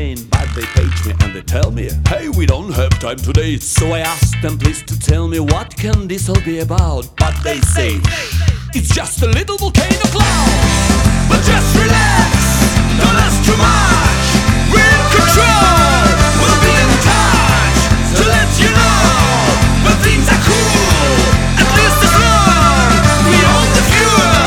explain, but they page me and they tell me, hey, we don't have time today. So I asked them please to tell me what can this all be about. But they say, it's just a little volcano cloud. But just relax, don't ask too much. We're in control, we'll be in touch to let you know. But things are cool, at least as long we own the fuel.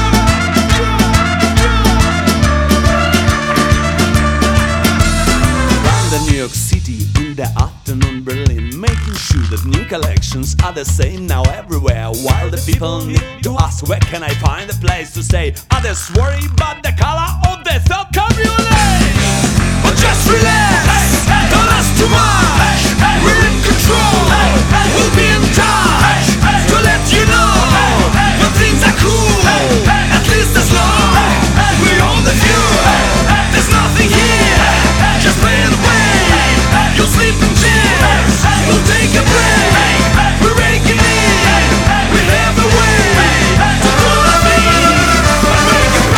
New York City, in the afternoon Berlin, making sure that new collections are the same now everywhere. While the people need to ask, where can I find a place to stay? Others worry about the color of their third cabriolet. But just relax, don't ask too much. We're in control, we'll be in touch to let you know. But things are cool, at least as long we own the fuel. There's nothing here, just play it away. You'll sleep in chairs, we'll take a break. We're raking in, we have a way to do our thing, but make it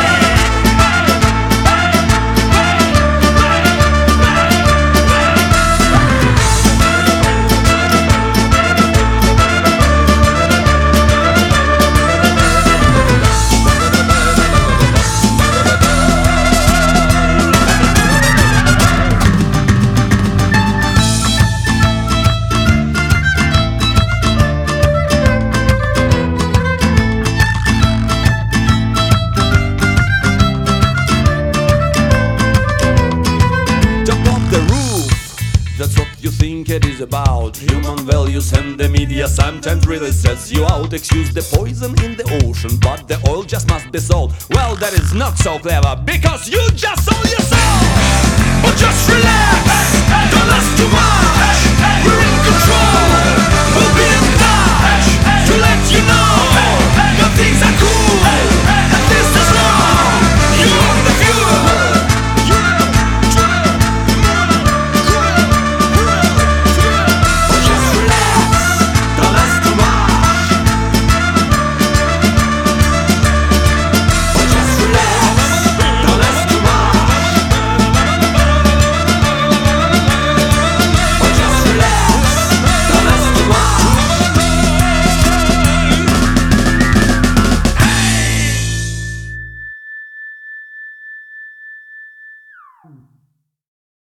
it is about human values, and the media sometimes really sets you out. Excuse the poison in the ocean, but the oil just must be sold. Well, that is not so clever, because you just sold yourself. But just relax, don't ask too much. We're in control, we'll be in touch to let you know. But things are cool, at least as long you own the fuel.